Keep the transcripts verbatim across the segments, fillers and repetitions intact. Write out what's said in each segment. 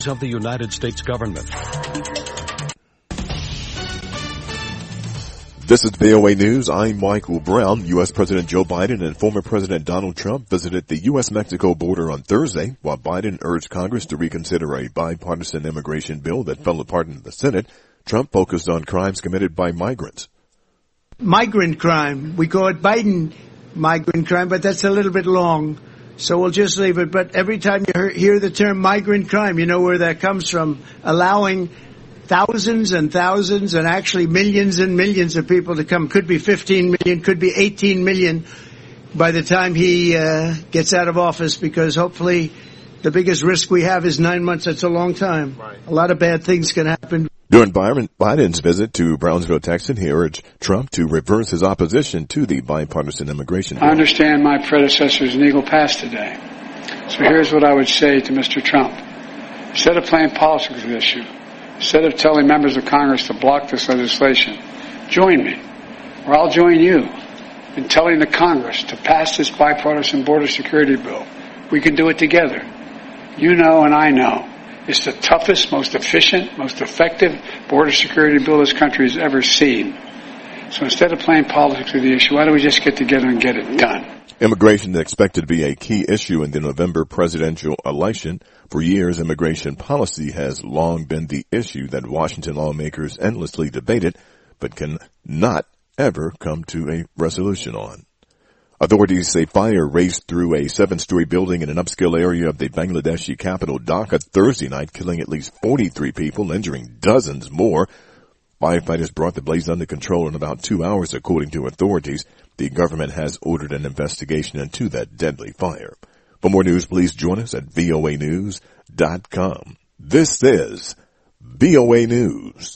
of the United States government. This is V O A News. I'm Michael Brown. U S. President Joe Biden and former President Donald Trump visited the U S Mexico border on Thursday, while Biden urged Congress to reconsider a bipartisan immigration bill that fell apart in the Senate. Trump focused on crimes committed by migrants. Migrant crime. We call it Biden migrant crime, but that's a little bit long, so we'll just leave it. But every time you hear the term migrant crime, you know where that comes from. Allowing thousands and thousands and actually millions and millions of people to come. Could be fifteen million, could be eighteen million by the time he uh, gets out of office, because hopefully the biggest risk we have is nine months. That's a long time. Right. A lot of bad things can happen. During Biden's visit to Brownsville, Texas, he urged Trump to reverse his opposition to the bipartisan immigration bill. I understand my predecessor's legal past today. So here's what I would say to Mister Trump. Instead of playing politics with this issue, instead of telling members of Congress to block this legislation, join me, or I'll join you in telling the Congress to pass this bipartisan border security bill. We can do it together. You know and I know it's the toughest, most efficient, most effective border security bill this country has ever seen. So instead of playing politics with the issue, why don't we just get together and get it done? Immigration is expected to be a key issue in the November presidential election. For years, immigration policy has long been the issue that Washington lawmakers endlessly debated, but can not ever come to a resolution on. Authorities say fire raced through a seven-story building in an upscale area of the Bangladeshi capital Dhaka Thursday night, killing at least forty-three people, injuring dozens more. Firefighters brought the blaze under control in about two hours, according to authorities. The government has ordered an investigation into that deadly fire. For more news, please join us at V O A news dot com. This is V O A News.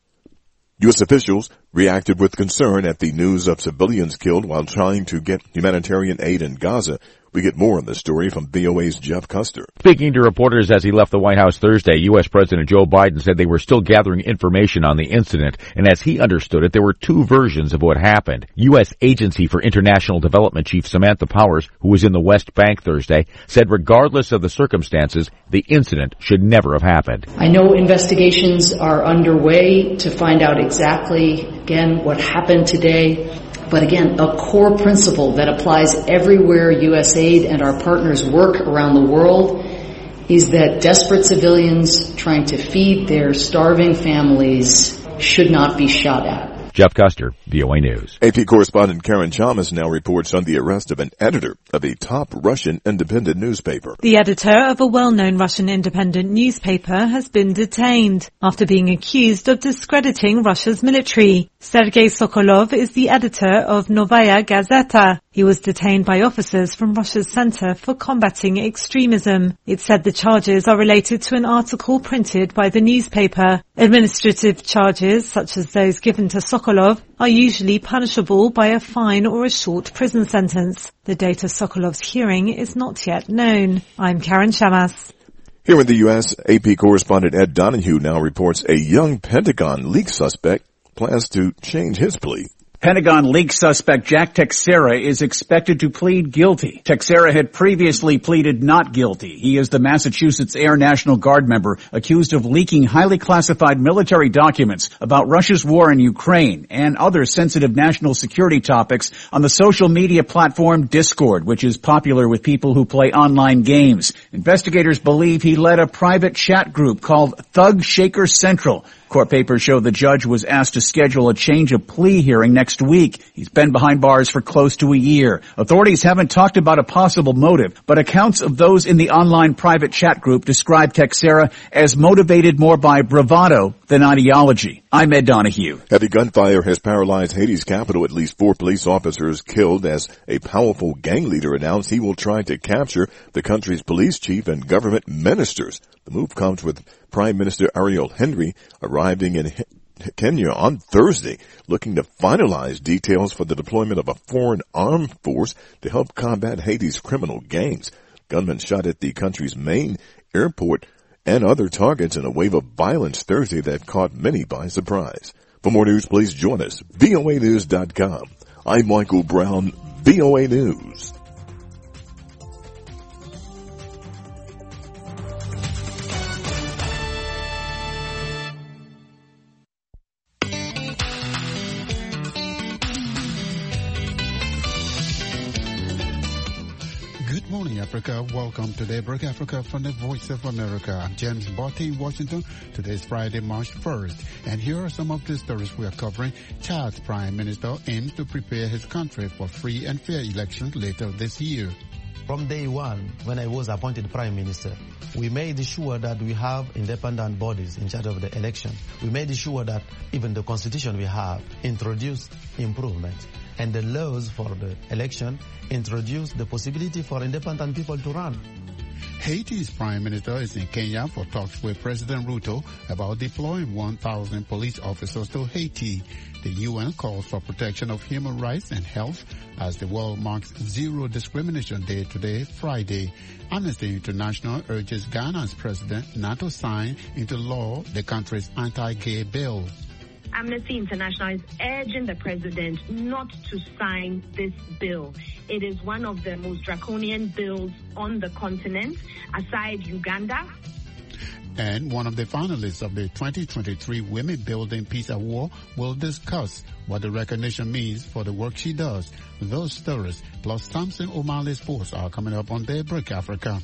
U S officials reacted with concern at the news of civilians killed while trying to get humanitarian aid in Gaza. We get more on this story from V O A's Jeff Custer. Speaking to reporters as he left the White House Thursday, U S. President Joe Biden said they were still gathering information on the incident, and as he understood it, there were two versions of what happened. U S. Agency for International Development Chief Samantha Powers, who was in the West Bank Thursday, said regardless of the circumstances, the incident should never have happened. I know investigations are underway to find out exactly, again, what happened today. But again, a core principle that applies everywhere U S aid and our partners work around the world is that desperate civilians trying to feed their starving families should not be shot at. Jeff Custer, V O A News. A P correspondent Karen Chalmers now reports on the arrest of an editor of a top Russian independent newspaper. The editor of a well-known Russian independent newspaper has been detained after being accused of discrediting Russia's military. Sergei Sokolov is the editor of Novaya Gazeta. He was detained by officers from Russia's Center for Combating Extremism. It said the charges are related to an article printed by the newspaper. Administrative charges, such as those given to Sokolov, are usually punishable by a fine or a short prison sentence. The date of Sokolov's hearing is not yet known. I'm Karen Shamas. Here in the U S, A P correspondent Ed Donahue now reports a young Pentagon leak suspect plans to change his plea. Pentagon leak suspect Jack Teixeira is expected to plead guilty. Teixeira had previously pleaded not guilty. He is the Massachusetts Air National Guard member accused of leaking highly classified military documents about Russia's war in Ukraine and other sensitive national security topics on the social media platform Discord, which is popular with people who play online games. Investigators believe he led a private chat group called Thug Shaker Central. Court papers show the judge was asked to schedule a change of plea hearing next week. He's been behind bars for close to a year. Authorities haven't talked about a possible motive, but accounts of those in the online private chat group describe Teixeira as motivated more by bravado than ideology. I'm Ed Donahue. Heavy gunfire has paralyzed Haiti's capital. At least four police officers killed as a powerful gang leader announced he will try to capture the country's police chief and government ministers. The move comes with Prime Minister Ariel Henry arriving in Kenya on Thursday, looking to finalize details for the deployment of a foreign armed force to help combat Haiti's criminal gangs. Gunmen shot at the country's main airport and other targets in a wave of violence Thursday that caught many by surprise. For more news, please join us, V O A news dot com. I'm Michael Brown, V O A News. Africa. Welcome to Daybreak Africa from the Voice of America. I'm James Botti in Washington. Today is Friday, March first. And here are some of the stories we are covering. Chad's Prime Minister aims to prepare his country for free and fair elections later this year. From day one, when I was appointed Prime Minister, we made sure that we have independent bodies in charge of the election. We made sure that even the constitution we have introduced improvements. And the laws for the election introduced the possibility for independent people to run. Haiti's Prime Minister is in Kenya for talks with President Ruto about deploying one thousand police officers to Haiti. The U N calls for protection of human rights and health as the world marks Zero Discrimination Day today, Friday. Amnesty International urges Ghana's president not to sign into law the country's anti-gay bill. Amnesty International is urging the president not to sign this bill. It is one of the most draconian bills on the continent, aside Uganda. And one of the finalists of the twenty twenty-three Women Building Peace Award will discuss what the recognition means for the work she does. Those stories, plus Samson O'Malley's Sports, are coming up on Daybreak Africa.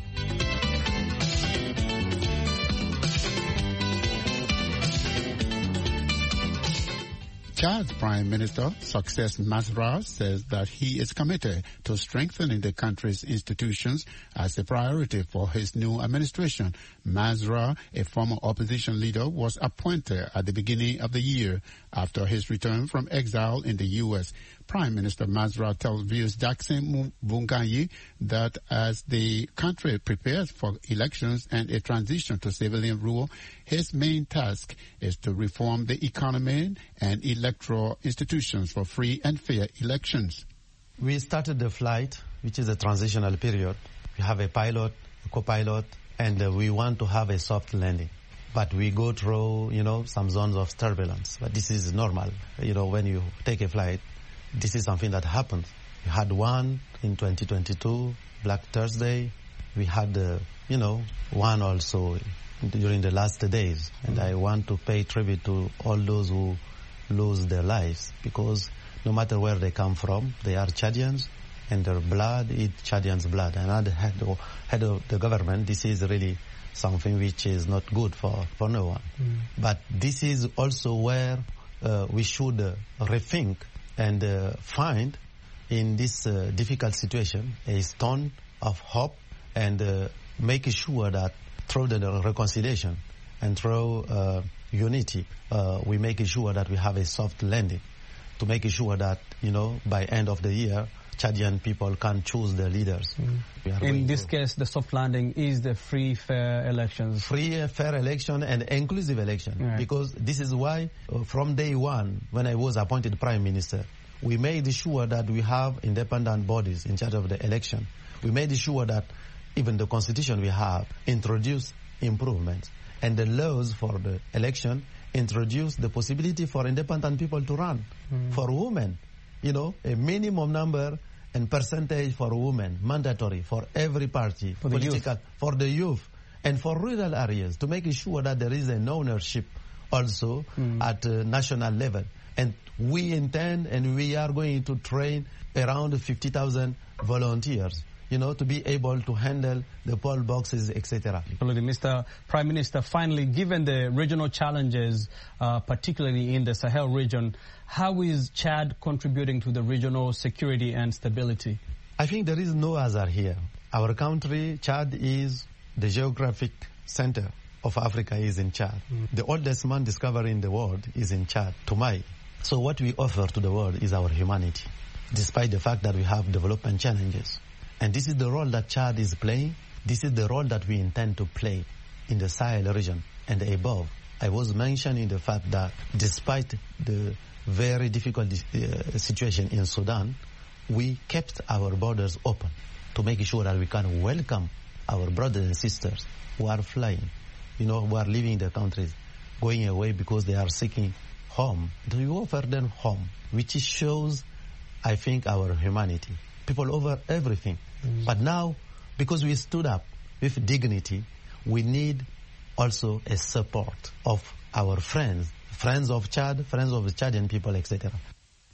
Chad's Prime Minister, Success Masra, says that he is committed to strengthening the country's institutions as a priority for his new administration. Masra, a former opposition leader, was appointed at the beginning of the year after his return from exile in the U S. Prime Minister Masra tells viewers Jackson Vunganyi that as the country prepares for elections and a transition to civilian rule, his main task is to reform the economy and electoral institutions for free and fair elections. We started the flight, which is a transitional period. We have a pilot, a co-pilot, and uh, we want to have a soft landing. But we go through, you know, some zones of turbulence. But this is normal. You know, when you take a flight, this is something that happens. We had one in twenty twenty-two, Black Thursday. We had, uh, you know, one also during the last days. And mm-hmm. I want to pay tribute to all those who lose their lives, because no matter where they come from, they are Chadians, and their blood is Chadians' blood. And at the head of, head of the government, this is really something which is not good for, for no one. Mm. But this is also where uh, we should uh, rethink and uh, find in this uh, difficult situation a stone of hope, and uh, make sure that through the reconciliation and through uh, unity, uh, we make sure that we have a soft landing, to make sure that, you know, by end of the year, Chadian people can choose their leaders. Mm. In this to. case, the soft landing is the free, fair elections. Free, fair election and inclusive election. Right. Because this is why, uh, from day one, when I was appointed Prime Minister, we made sure that we have independent bodies in charge of the election. We made sure that even the constitution we have introduced improvements. And the laws for the election introduced the possibility for independent people to run. Mm. For women, you know, a minimum number and percentage for women, mandatory for every party, for the political, youth. for the youth, and for rural areas, to make sure that there is an ownership also mm. at uh, national level. And we intend and we are going to train around fifty thousand volunteers, you know, to be able to handle the poll boxes, et cetera. Mister Prime Minister, finally, given the regional challenges, uh, particularly in the Sahel region, how is Chad contributing to the regional security and stability? I think there is no hazard here. Our country, Chad, is the geographic center of Africa is in Chad. Mm. The oldest man discovered in the world is in Chad, Toumaï. So what we offer to the world is our humanity, despite the fact that we have development challenges. And this is the role that Chad is playing. This is the role that we intend to play in the Sahel region and above. I was mentioning the fact that despite the very difficult uh, situation in Sudan, we kept our borders open to make sure that we can welcome our brothers and sisters who are flying, you know, who are leaving their countries, going away because they are seeking home. We offer them home, which shows, I think, our humanity. People over everything. Mm. But now, because we stood up with dignity, we need also a support of our friends, friends of Chad, friends of the Chadian people, et cetera.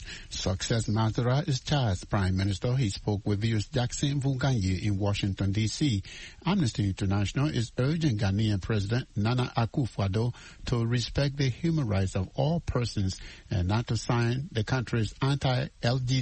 Success Masra is Chad's Prime Minister. He spoke with V O's Jackson Mvunganyi in Washington, D C Amnesty International is urging Ghanaian President Nana Akufo-Addo to respect the human rights of all persons and not to sign the country's anti-L G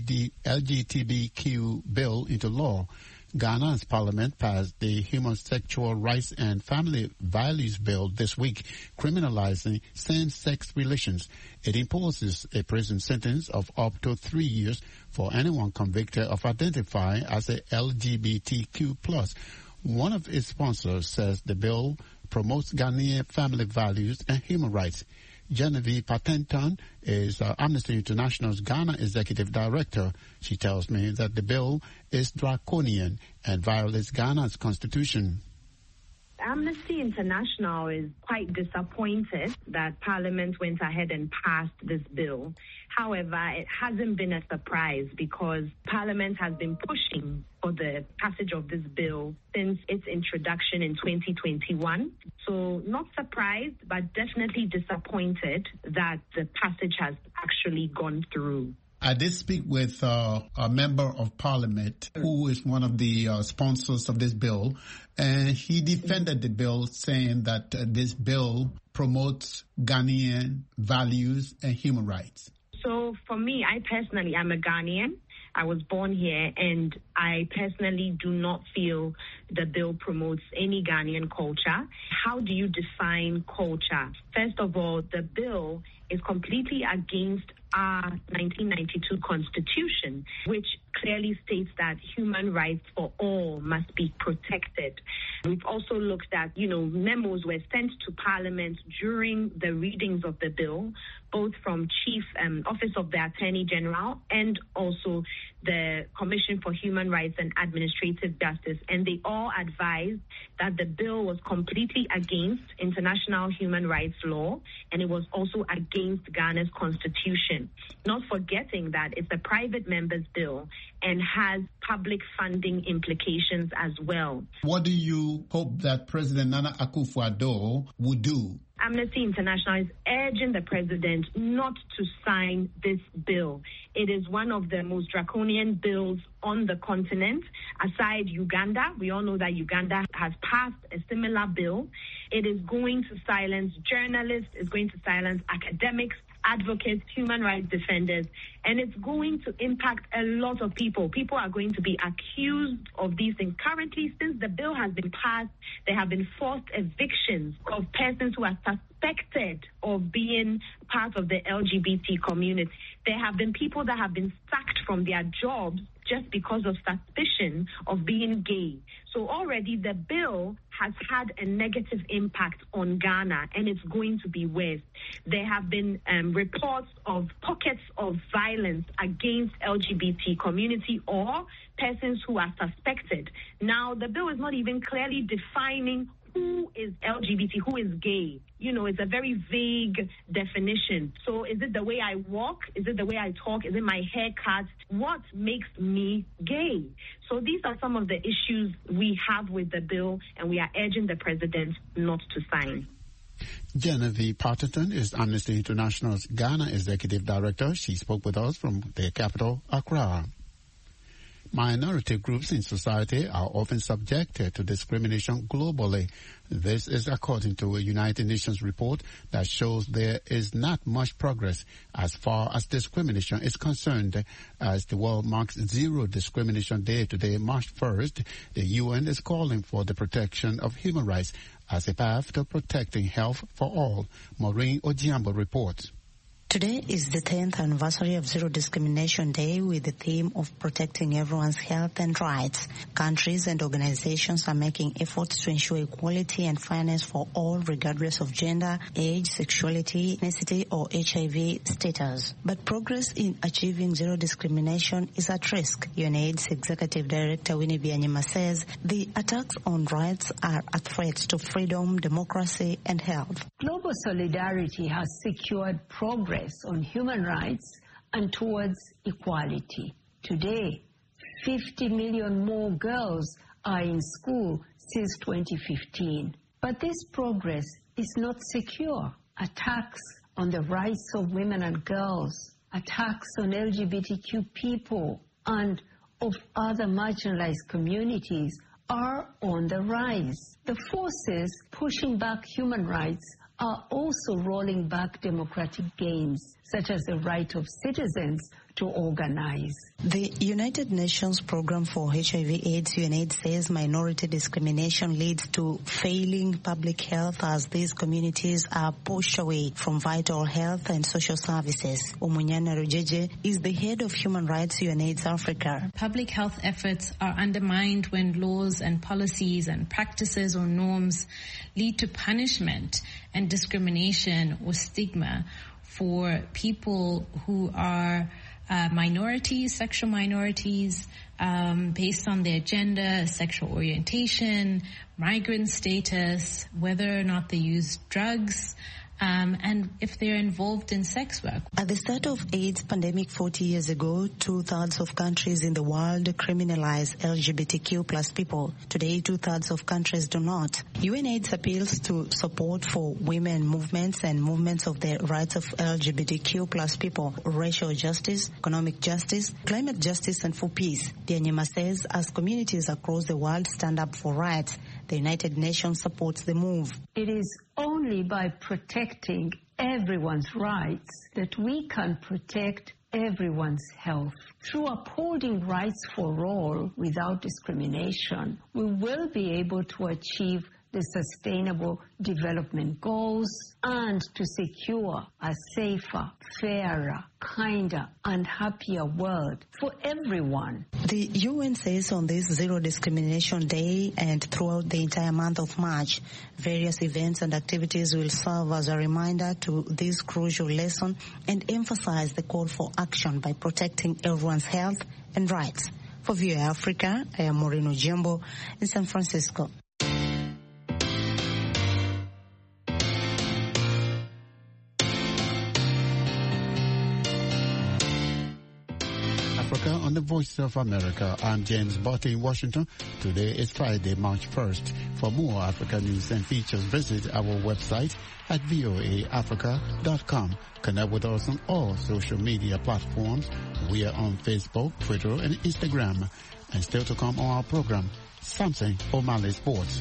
B T Q bill into law. Ghana's parliament passed the Human Sexual Rights and Family Values Bill this week, criminalizing same-sex relations. It imposes a prison sentence of up to three years for anyone convicted of identifying as a L G B T Q plus. One of its sponsors says the bill promotes Ghanaian family values and human rights. Genevieve Patenton is uh, Amnesty International's Ghana Executive Director. She tells me that the bill is draconian and violates Ghana's constitution. Amnesty International is quite disappointed that Parliament went ahead and passed this bill. However, it hasn't been a surprise because Parliament has been pushing for the passage of this bill since its introduction in twenty twenty-one. So not surprised, but definitely disappointed that the passage has actually gone through. I did speak with uh, a member of parliament who is one of the uh, sponsors of this bill, and he defended the bill, saying that uh, this bill promotes Ghanaian values and human rights. So for me, I personally, I'm a Ghanaian. I was born here, and I personally do not feel the bill promotes any Ghanaian culture. How do you define culture? First of all, the bill is completely against our nineteen ninety-two Constitution, which clearly states that human rights for all must be protected. We've also looked at, you know, memos were sent to Parliament during the readings of the bill, both from Chief um, Office of the Attorney General and also the Commission for Human Rights and Administrative Justice, and they all advised that the bill was completely against international human rights law, and it was also against Ghana's constitution. Not forgetting that it's a private member's bill and has public funding implications as well. What do you hope that President Nana Akufo-Addo would do? Amnesty International is urging the president not to sign this bill. It is one of the most draconian bills on the continent. Aside Uganda, we all know that Uganda has passed a similar bill. It is going to silence journalists, it's going to silence academics, advocates, human rights defenders, and it's going to impact a lot of people. People are going to be accused of these things. Currently, since the bill has been passed, there have been forced evictions of persons who are suspected of being part of the L G B T community. There have been people that have been sacked from their jobs just because of suspicion of being gay. So already the bill has had a negative impact on Ghana, and it's going to be worse. There have been um, reports of pockets of violence against L G B T community or persons who are suspected. Now, the bill is not even clearly defining who is L G B T, who is gay. You know, it's a very vague definition. So is it the way I walk? Is it the way I talk? Is it my haircut? What makes me gay? So these are some of the issues we have with the bill, and we are urging the president not to sign. Genevieve Patenton is Amnesty International's Ghana Executive Director. She spoke with us from the capital, Accra. Minority groups in society are often subjected to discrimination globally. This is according to a United Nations report that shows there is not much progress as far as discrimination is concerned. As the world marks Zero Discrimination Day today, March first, the U N is calling for the protection of human rights as a path to protecting health for all. Maureen Ojiambo reports. Today is the tenth anniversary of Zero Discrimination Day with the theme of protecting everyone's health and rights. Countries and organizations are making efforts to ensure equality and fairness for all regardless of gender, age, sexuality, ethnicity or H I V status. But progress in achieving zero discrimination is at risk. UNAIDS Executive Director Winnie Byanyima says the attacks on rights are a threat to freedom, democracy and health. Global solidarity has secured progress on human rights and towards equality. Today, fifty million more girls are in school since twenty fifteen. But this progress is not secure. Attacks on the rights of women and girls attacks on L G B T Q people and of other marginalized communities are on the rise. The forces pushing back human rights are also rolling back democratic gains, such as the right of citizens to organize. The United Nations Program for H I V AIDS, UNAIDS, says minority discrimination leads to failing public health as these communities are pushed away from vital health and social services. Omunyana Rujeje is the head of Human Rights UNAIDS Africa. Public health efforts are undermined when laws and policies and practices or norms lead to punishment and discrimination or stigma for people who are uh, minorities, sexual minorities, um, based on their gender, sexual orientation, migrant status, whether or not they use drugs, Um, and if they're involved in sex work. At the start of AIDS pandemic forty years ago, two-thirds of countries in the world criminalized L G B T Q plus people. Today, two-thirds of countries do not. UNAIDS appeals to support for women movements and movements of the rights of L G B T Q plus people, racial justice, economic justice, climate justice, and for peace. Dianyema says as communities across the world stand up for rights, the United Nations supports the move. It is only by protecting everyone's rights that we can protect everyone's health. Through upholding rights for all without discrimination, we will be able to achieve the Sustainable Development Goals and to secure a safer, fairer, kinder and happier world for everyone. The U N says on this Zero Discrimination Day and throughout the entire month of March, various events and activities will serve as a reminder to this crucial lesson and emphasize the call for action by protecting everyone's health and rights. For V O A Africa, I am Maureen Ojembo in San Francisco. On the Voice of America, I'm James Botte in Washington. Today is Friday, March first. For more Africa news and features, visit our website at voa africa dot com. Connect with us on all social media platforms. We are on Facebook, Twitter, and Instagram. And still to come on our program, Samson O'Malley Sports.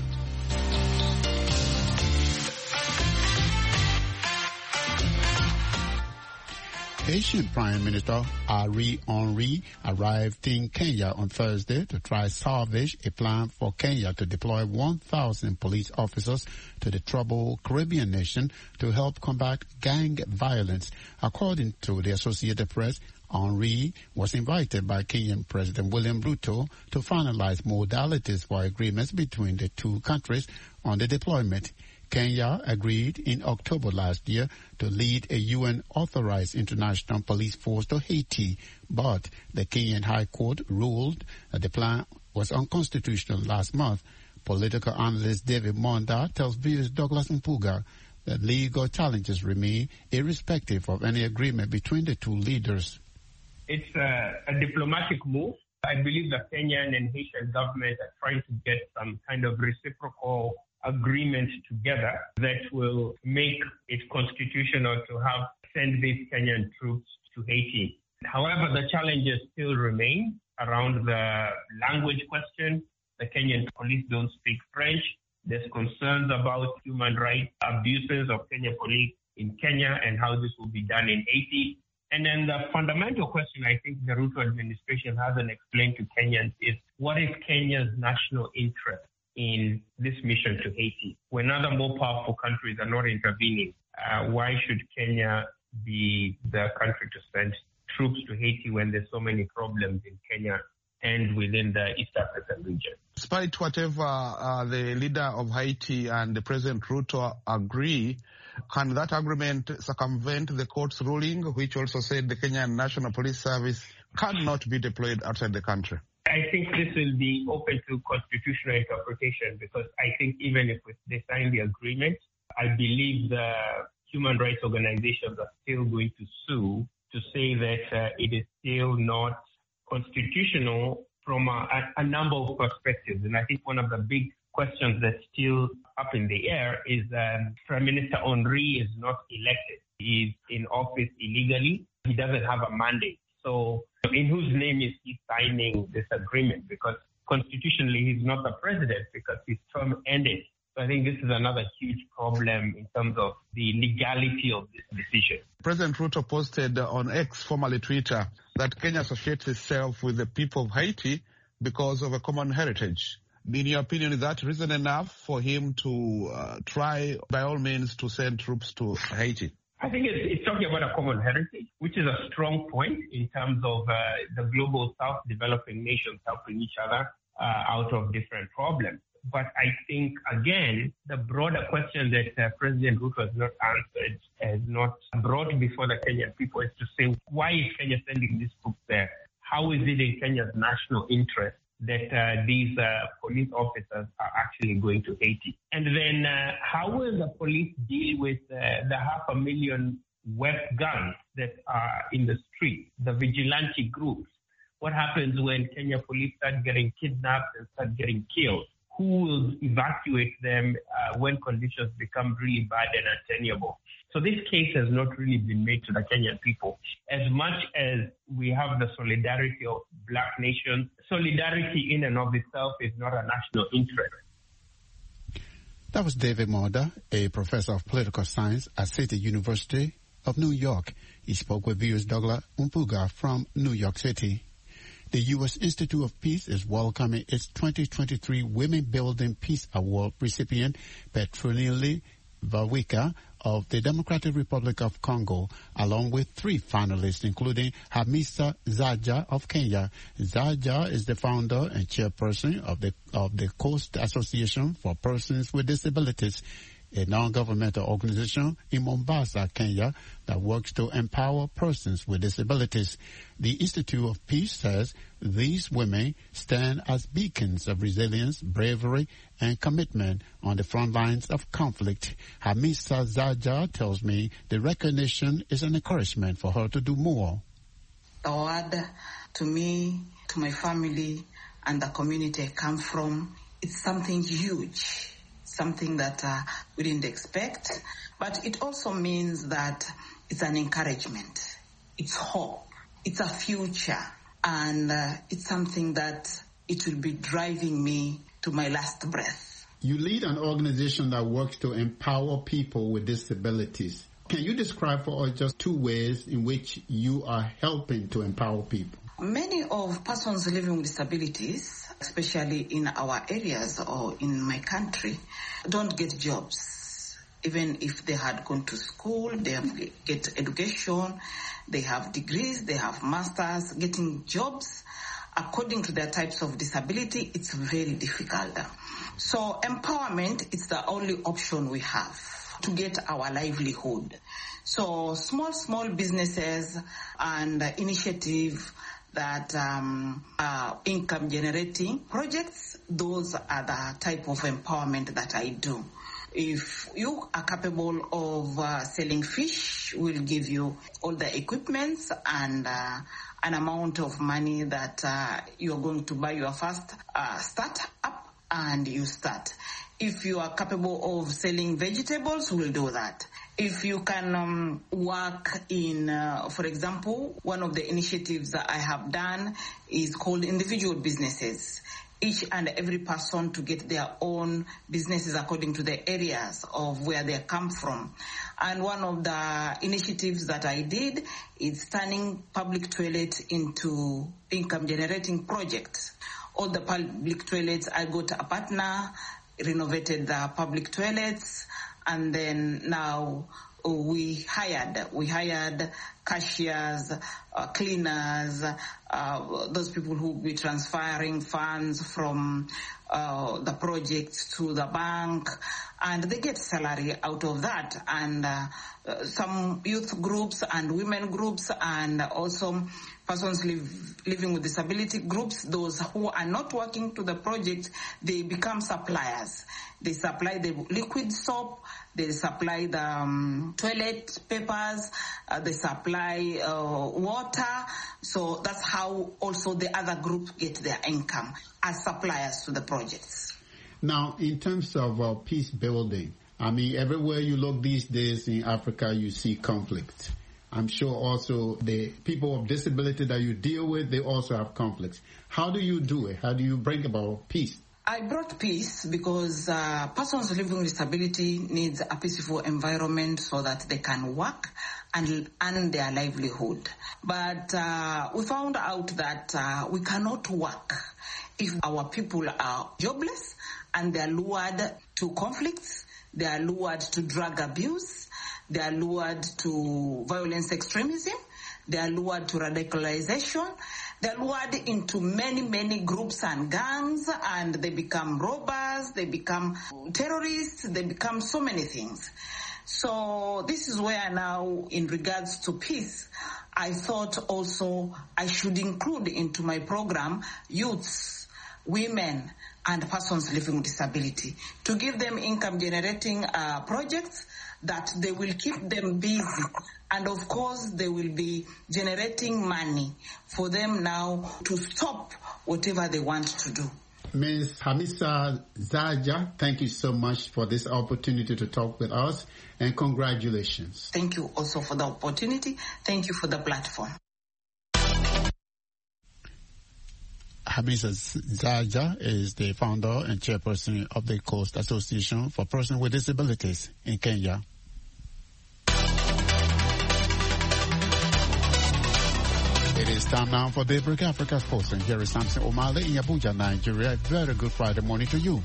Haitian Prime Minister Ariel Henry arrived in Kenya on Thursday to try salvage a plan for Kenya to deploy one thousand police officers to the troubled Caribbean nation to help combat gang violence. According to the Associated Press, Henry was invited by Kenyan President William Ruto to finalize modalities for agreements between the two countries on the deployment. Kenya agreed in October last year to lead a U N-authorized international police force to Haiti, but the Kenyan High Court ruled that the plan was unconstitutional last month. Political analyst David Monda tells V O A's Douglas Mpuga that legal challenges remain irrespective of any agreement between the two leaders. It's a, a diplomatic move. I believe the Kenyan and Haitian government are trying to get some kind of reciprocal agreement together that will make it constitutional to have send these Kenyan troops to Haiti. However, the challenges still remain around the language question. The Kenyan police don't speak French. There's concerns about human rights abuses of Kenyan police in Kenya and how this will be done in Haiti. And then the fundamental question I think the Ruto administration hasn't explained to Kenyans is what is Kenya's national interest in this mission to Haiti? When other more powerful countries are not intervening, uh, why should Kenya be the country to send troops to Haiti when there's so many problems in Kenya and within the East African region? Despite whatever uh, the leader of Haiti and the President Ruto agree, can that agreement circumvent the court's ruling, which also said the Kenyan National Police Service cannot be deployed outside the country? I think this will be open to constitutional interpretation because I think even if they sign the agreement, I believe the human rights organizations are still going to sue to say that uh, it is still not constitutional from a, a number of perspectives. And I think one of the big questions that's still up in the air is um, Prime Minister Henry is not elected. He's in office illegally. He doesn't have a mandate. So in whose name is he signing this agreement? Because constitutionally, he's not the president because his term ended. So I think this is another huge problem in terms of the legality of this decision. President Ruto posted on X, formerly Twitter, that Kenya associates itself with the people of Haiti because of a common heritage. In your opinion, is that reason enough for him to uh, try, by all means, to send troops to Haiti? I think it's, it's talking about a common heritage, which is a strong point in terms of uh, the global south developing nations helping each other uh, out of different problems. But I think, again, the broader question that uh, President Ruto has not answered, has not brought before the Kenyan people is to say, why is Kenya sending these troops there? How is it in Kenya's national interest that uh, these uh, police officers are actually going to Haiti? And then uh, how will the police deal with uh, the half a million wet guns that are in the street, the vigilante groups? What happens when Kenya police start getting kidnapped and start getting killed? Who will evacuate them uh, when conditions become really bad and untenable? So this case has not really been made to the Kenyan people. As much as we have the solidarity of black nations, solidarity in and of itself is not a national interest. That was David Moda, a professor of political science at City University of New York. He spoke with viewers Douglas Umpuga from New York City. The U S Institute of Peace is welcoming its twenty twenty-three Women Building Peace Award recipient, Petronile Vawika of the Democratic Republic of Congo, along with three finalists, including Hamisa Zaja of Kenya. Zaja is the founder and chairperson of the of the Coast Association for Persons with Disabilities, a non-governmental organization in Mombasa, Kenya, that works to empower persons with disabilities. The Institute of Peace says these women stand as beacons of resilience, bravery, and commitment on the front lines of conflict. Hamisa Zaja tells me the recognition is an encouragement for her to do more. The award to me, to my family, and the community I come from, it's something huge. Something that uh, we didn't expect, but it also means that it's an encouragement, it's hope, it's a future, and uh, it's something that it will be driving me to my last breath. You lead an organization that works to empower people with disabilities. Can you describe for us just two ways in which you are helping to empower people? Many of persons living with disabilities, especially in our areas or in my country, don't get jobs. Even if they had gone to school, they have get education, they have degrees, they have masters, getting jobs according to their types of disability, it's very difficult. So empowerment is the only option we have to get our livelihood. So small, small businesses and initiative that um, are income generating projects, those are the type of empowerment that I do. If you are capable of uh, selling fish, we'll give you all the equipments and uh, an amount of money that uh, you're going to buy your first uh, start-up and you start. If you are capable of selling vegetables, we'll do that. If you can um, work in, uh, for example, one of the initiatives that I have done is called individual businesses. Each and every person to get their own businesses according to the areas of where they come from. And one of the initiatives that I did is turning public toilets into income generating projects. All the public toilets, I got a partner, renovated the public toilets, and then now we hired, we hired cashiers, uh, cleaners, uh, those people who will be transferring funds from uh, the project to the bank, and they get salary out of that. And uh, uh, some youth groups and women groups and also persons live, living with disability groups, those who are not working to the project, they become suppliers. They supply the liquid soap, they supply the um, toilet papers, uh, they supply uh, water. So that's how also the other groups get their income as suppliers to the projects. Now, in terms of uh, peace building, I mean, everywhere you look these days in Africa, you see conflict. I'm sure also the people of disability that you deal with, they also have conflicts. How do you do it? How do you bring about peace? I brought peace because uh, persons living with disability needs a peaceful environment so that they can work and earn their livelihood. But uh, we found out that uh, we cannot work if our people are jobless and they are lured to conflicts, they are lured to drug abuse, they are lured to violence extremism, they are lured to radicalization, they are lured into many, many groups and gangs, and they become robbers, they become terrorists, they become so many things. So this is where now, in regards to peace, I thought also I should include into my program youths, women, and persons living with disability, to give them income generating uh, projects that they will keep them busy. And of course, they will be generating money for them now to stop whatever they want to do. Miz Hamisa Zaja, thank you so much for this opportunity to talk with us, and congratulations. Thank you also for the opportunity. Thank you for the platform. Hamisa Zaja is the founder and chairperson of the Coast Association for Persons with Disabilities in Kenya. It is time now for Daybreak Africa Sports, and here is Samson Omale in Abuja, Nigeria. Very good Friday morning to you.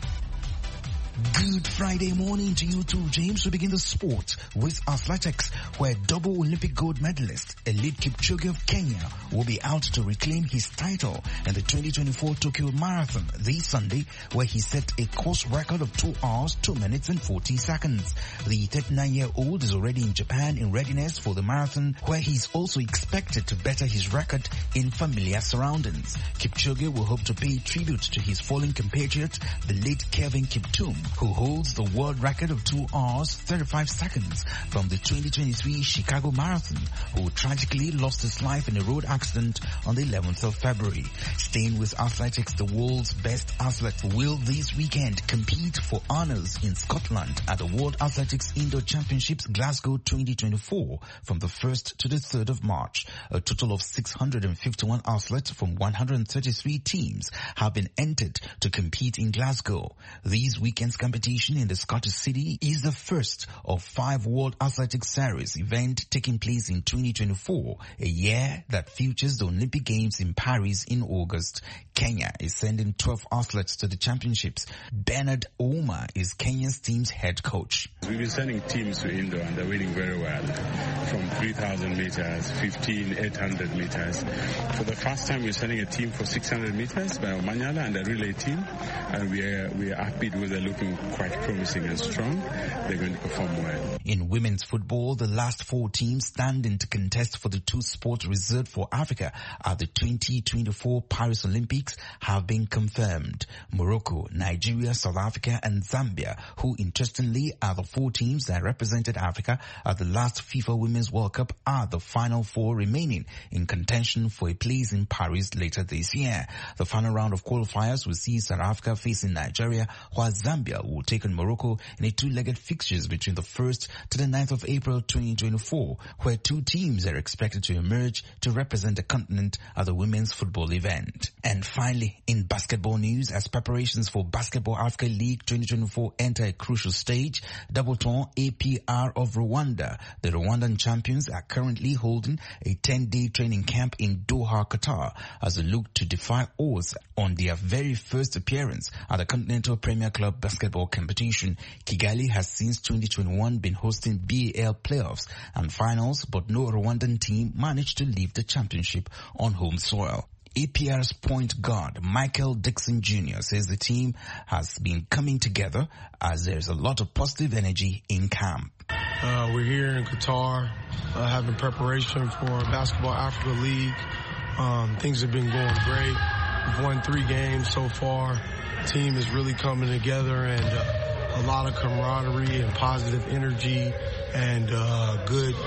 Good Friday morning to you too, James. We begin the sport with athletics, where double Olympic gold medalist Eliud Kipchoge of Kenya will be out to reclaim his title in the twenty twenty-four Tokyo Marathon this Sunday, where he set a course record of two hours, two minutes and forty seconds. The thirty-nine-year-old is already in Japan in readiness for the marathon, where he's also expected to better his record in familiar surroundings. Kipchoge will hope to pay tribute to his fallen compatriot, the late Kevin Kiptum, who holds the world record of two hours, thirty-five seconds from the twenty twenty-three Chicago Marathon, who tragically lost his life in a road accident on the eleventh of February. Staying with athletics, the world's best athlete will this weekend compete for honors in Scotland at the World Athletics Indoor Championships Glasgow twenty twenty-four from the first to the third of March. A total of six hundred fifty-one athletes from one hundred thirty-three teams have been entered to compete in Glasgow. These weekend's competition in the Scottish city is the first of five World Athletics Series event taking place in twenty twenty-four, a year that features the Olympic Games in Paris in August. Kenya is sending twelve athletes to the championships. Bernard Ouma is Kenya's team's head coach. We've been sending teams to indoor and they're winning very well, from three thousand meters, fifteen, eight hundred meters. For the first time, we're sending a team for six hundred meters by Omanyala and a relay team, and we are, we are happy with the looking quite promising and strong. They're going to perform well. In women's football, the last four teams standing to contest for the two sports reserved for Africa at the twenty twenty-four Paris Olympics have been confirmed. Morocco, Nigeria, South Africa and Zambia, who interestingly are the four teams that represented Africa at the last FIFA Women's World Cup, are the final four remaining in contention for a place in Paris later this year. The final round of qualifiers will see South Africa facing Nigeria, while Zambia will take on Morocco in a two-legged fixtures between the first to the ninth of April twenty twenty-four, where two teams are expected to emerge to represent the continent at the women's football event. And finally, in basketball news, as preparations for Basketball Africa League twenty twenty-four enter a crucial stage, Doubleton A P R of Rwanda, the Rwandan champions, are currently holding a ten-day training camp in Doha, Qatar, as they look to defy odds on their very first appearance at the Continental Premier Club basketball competition. Kigali has since twenty twenty-one been hosting B A L playoffs and finals, but no Rwandan team managed to leave the championship on home soil. A P R's point guard Michael Dixon Junior says the team has been coming together as there's a lot of positive energy in camp. Uh, we're here in Qatar uh, having preparation for Basketball Africa League. Um, things have been going great. We've won three games so far. The team is really coming together, and uh, a lot of camaraderie and positive energy and uh, good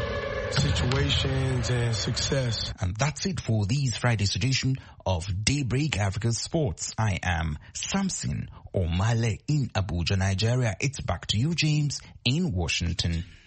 situations and success. And that's it for this Friday's edition of Daybreak Africa Sports. I am Samson Omale in Abuja, Nigeria. It's back to you, James, in Washington.